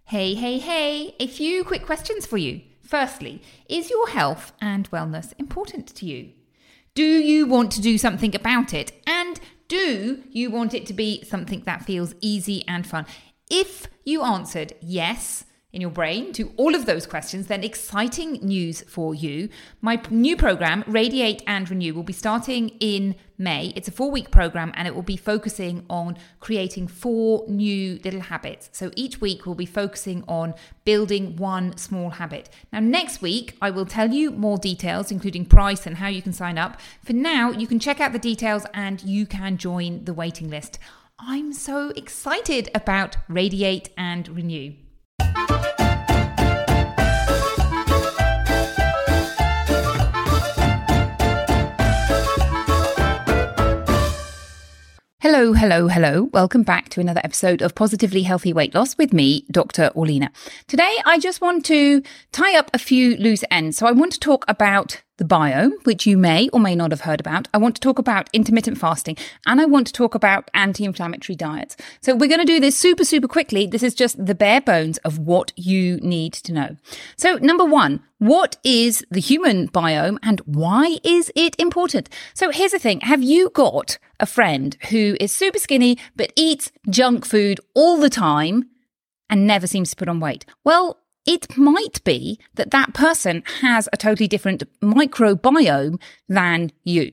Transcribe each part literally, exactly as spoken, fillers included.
Hey, hey, hey, a few quick questions for you. Firstly, is your health and wellness important to you? Do you want to do something about it? And do you want it to be something that feels easy and fun? If you answered yes in your brain to all of those questions, then exciting news for you. My new program, Radiate and Renew, will be starting in May. It's a four-week program and it will be focusing on creating four new little habits. So each week we'll be focusing on building one small habit. Now, next week, I will tell you more details, including price and how you can sign up. For now, you can check out the details and you can join the waiting list. I'm so excited about Radiate and Renew. Hello, hello, hello. Welcome back to another episode of Positively Healthy Weight Loss with me, Doctor Orlena. Today, I just want to tie up a few loose ends. So I want to talk about the biome, which you may or may not have heard about. I want to talk about intermittent fasting, and I want to talk about anti-inflammatory diets. So we're going to do this super, super quickly. This is just the bare bones of what you need to know. So number one, what is the human biome and why is it important? So here's the thing. Have you got a friend who is super skinny but eats junk food all the time and never seems to put on weight? Well, it might be that that person has a totally different microbiome than you.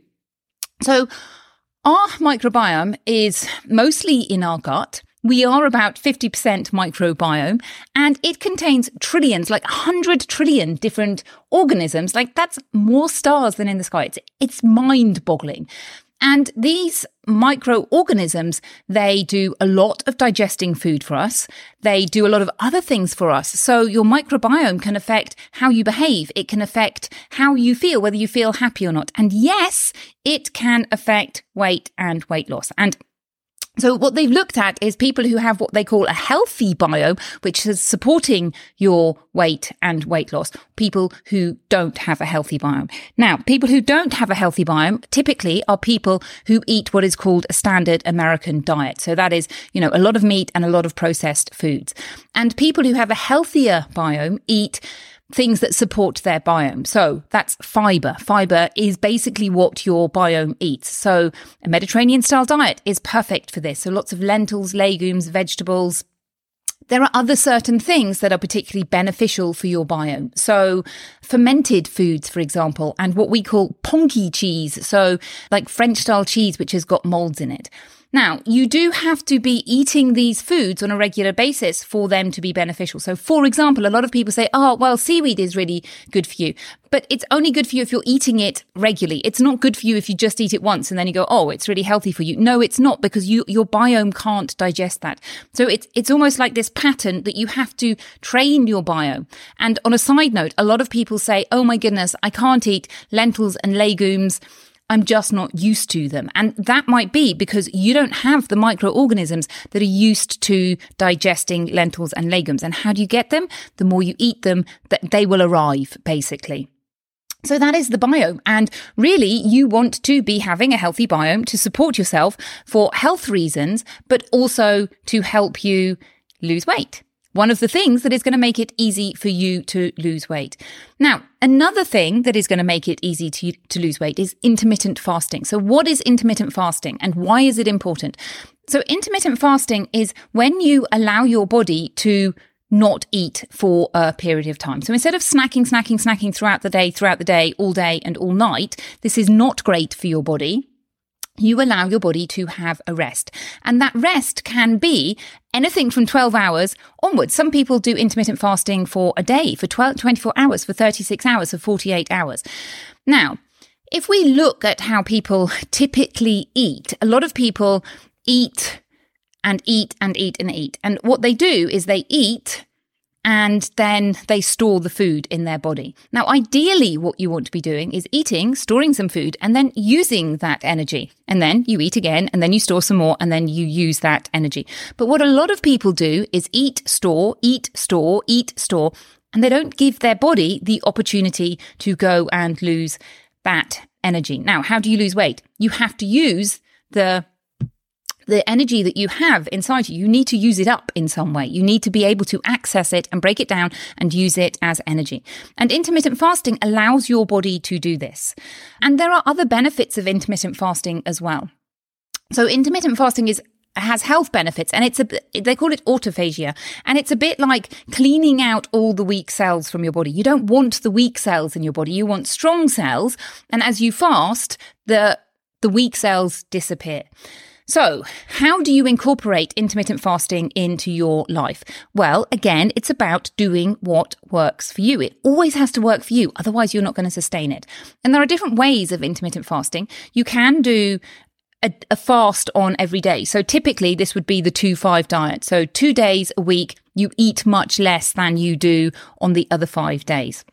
So our microbiome is mostly in our gut. We are about fifty percent microbiome, and it contains trillions, like one hundred trillion different organisms. Like, that's more stars than in the sky. It's, it's mind-boggling. And these microorganisms, they do a lot of digesting food for us. They do a lot of other things for us. So your microbiome can affect how you behave. It can affect how you feel, whether you feel happy or not. And yes, it can affect weight and weight loss. And so what they've looked at is people who have what they call a healthy biome, which is supporting your weight and weight loss. People who don't have a healthy biome. Now, people who don't have a healthy biome typically are people who eat what is called a standard American diet. So that is, you know, a lot of meat and a lot of processed foods. And people who have a healthier biome eat things that support their biome. So that's fiber. Fiber is basically what your biome eats. So a Mediterranean style diet is perfect for this. So lots of lentils, legumes, vegetables. There are other certain things that are particularly beneficial for your biome. So fermented foods, for example, and what we call ponky cheese. So like French style cheese, which has got molds in it. Now, you do have to be eating these foods on a regular basis for them to be beneficial. So, for example, a lot of people say, oh, well, seaweed is really good for you. But it's only good for you if you're eating it regularly. It's not good for you if you just eat it once and then you go, oh, it's really healthy for you. No, it's not, because you, your biome can't digest that. So it's, it's almost like this pattern that you have to train your biome. And on a side note, a lot of people say, oh my goodness, I can't eat lentils and legumes. I'm just not used to them. And that might be because you don't have the microorganisms that are used to digesting lentils and legumes. And how do you get them? The more you eat them, that they will arrive, basically. So that is the biome. And really, you want to be having a healthy biome to support yourself for health reasons, but also to help you lose weight. One of the things that is going to make it easy for you to lose weight. Now, another thing that is going to make it easy to, to lose weight is intermittent fasting. So what is intermittent fasting and why is it important? So intermittent fasting is when you allow your body to not eat for a period of time. So instead of snacking, snacking, snacking throughout the day, throughout the day, all day and all night, this is not great for your body. You allow your body to have a rest. And that rest can be anything from twelve hours onwards. Some people do intermittent fasting for a day, for twelve, twenty-four hours, for thirty-six hours, for forty-eight hours. Now, if we look at how people typically eat, a lot of people eat and eat and eat and eat. And what they do is they eat and then they store the food in their body. Now, ideally, what you want to be doing is eating, storing some food, and then using that energy. And then you eat again, and then you store some more, and then you use that energy. But what a lot of people do is eat, store, eat, store, eat, store, and they don't give their body the opportunity to go and lose that energy. Now, how do you lose weight? You have to use the the energy that you have inside you, you need to use it up in some way. You need to be able to access it and break it down and use it as energy. And intermittent fasting allows your body to do this. And there are other benefits of intermittent fasting as well. So intermittent fasting is has health benefits, and it's a they call it autophagia, and it's a bit like cleaning out all the weak cells from your body. You don't want the weak cells in your body, you want strong cells, and as you fast, the the weak cells disappear. So, how do you incorporate intermittent fasting into your life? Well, again, it's about doing what works for you. It always has to work for you, otherwise you're not going to sustain it. And there are different ways of intermittent fasting. You can do a, a fast on every day. So typically this would be the two five diet. So two days a week, you eat much less than you do on the other five days.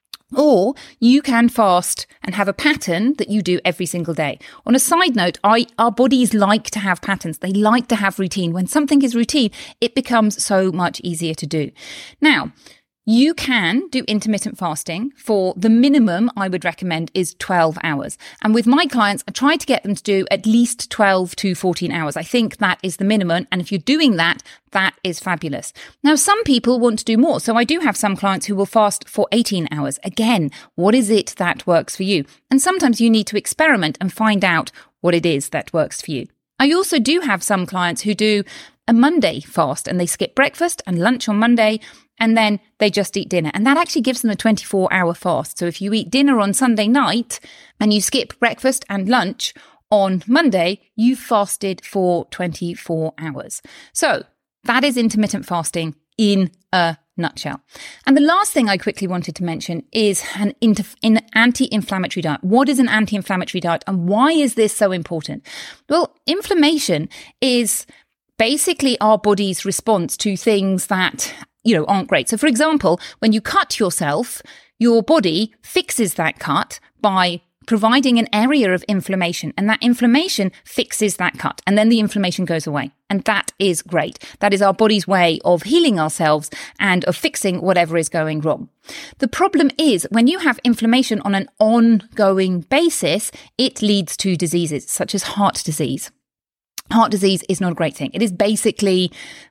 Or you can fast and have a pattern that you do every single day. On a side note, I, our bodies like to have patterns. They like to have routine. When something is routine, it becomes so much easier to do. Now, you can do intermittent fasting for the minimum I would recommend is twelve hours. And with my clients, I try to get them to do at least twelve to fourteen hours. I think that is the minimum. And if you're doing that, that is fabulous. Now, some people want to do more. So I do have some clients who will fast for eighteen hours. Again, what is it that works for you? And sometimes you need to experiment and find out what it is that works for you. I also do have some clients who do a Monday fast and they skip breakfast and lunch on Monday, and then they just eat dinner. And that actually gives them a twenty-four hour fast. So if you eat dinner on Sunday night and you skip breakfast and lunch on Monday, you've fasted for twenty-four hours. So that is intermittent fasting in a nutshell. And the last thing I quickly wanted to mention is an, inter- an anti-inflammatory diet. What is an anti-inflammatory diet and why is this so important? Well, inflammation is basically our body's response to things that, you know, aren't great. So for example, when you cut yourself, your body fixes that cut by providing an area of inflammation, and that inflammation fixes that cut, and then the inflammation goes away. And that is great. That is our body's way of healing ourselves and of fixing whatever is going wrong. The problem is when you have inflammation on an ongoing basis, it leads to diseases such as heart disease. Heart disease is not a great thing. It is basically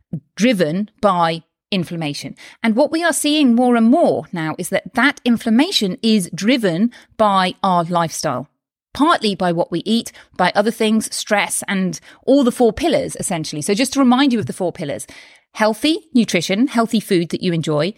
driven by inflammation. And what we are seeing more and more now is that that inflammation is driven by our lifestyle, partly by what we eat, by other things, stress, and all the four pillars, essentially. So just to remind you of the four pillars: healthy nutrition, healthy food that you enjoy.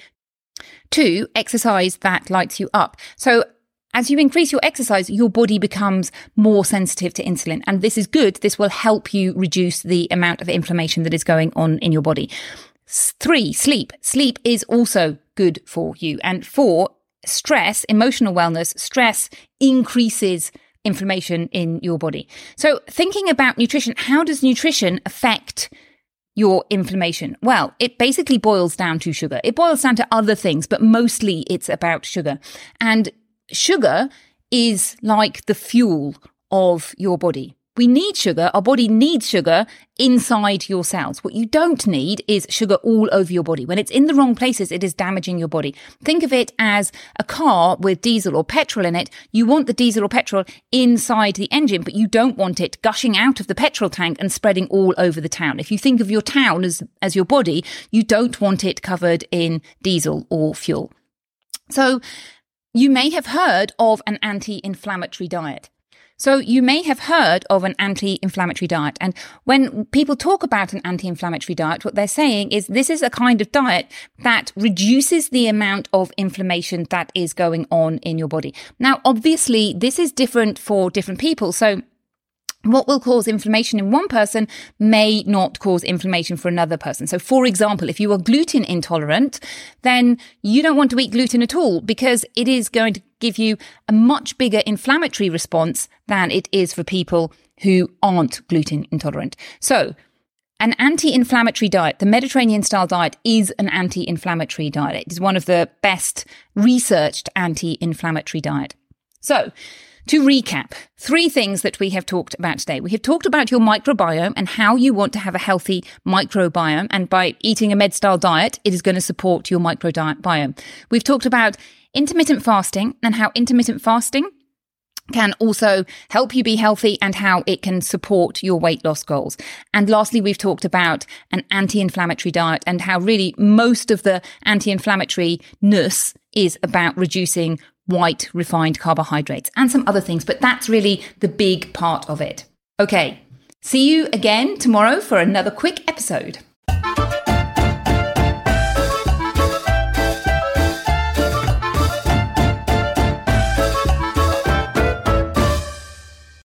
Two, exercise that lights you up. So as you increase your exercise, your body becomes more sensitive to insulin. And this is good. This will help you reduce the amount of inflammation that is going on in your body. Three, sleep. Sleep is also good for you. And four, stress, emotional wellness. Stress increases inflammation in your body. So thinking about nutrition, how does nutrition affect your inflammation? Well, it basically boils down to sugar. It boils down to other things, but mostly it's about sugar. And sugar is like the fuel of your body. We need sugar. Our body needs sugar inside your cells. What you don't need is sugar all over your body. When it's in the wrong places, it is damaging your body. Think of it as a car with diesel or petrol in it. You want the diesel or petrol inside the engine, but you don't want it gushing out of the petrol tank and spreading all over the town. If you think of your town as, as your body, you don't want it covered in diesel or fuel. So you may have heard of an anti-inflammatory diet. So you may have heard of an anti-inflammatory diet. And when people talk about an anti-inflammatory diet, what they're saying is this is a kind of diet that reduces the amount of inflammation that is going on in your body. Now, obviously, this is different for different people. So what will cause inflammation in one person may not cause inflammation for another person. So, for example, if you are gluten intolerant, then you don't want to eat gluten at all because it is going to give you a much bigger inflammatory response than it is for people who aren't gluten intolerant. So, an anti-inflammatory diet, the Mediterranean style diet, is an anti-inflammatory diet. It is one of the best researched anti-inflammatory diet. So, to recap, three things that we have talked about today. We have talked about your microbiome and how you want to have a healthy microbiome. And by eating a med-style diet, it is going to support your microbiome. We've talked about intermittent fasting and how intermittent fasting can also help you be healthy and how it can support your weight loss goals. And lastly, we've talked about an anti-inflammatory diet and how really most of the anti-inflammatory-ness is about reducing white refined carbohydrates and some other things, but that's really the big part of it. Okay, see you again tomorrow for another quick episode.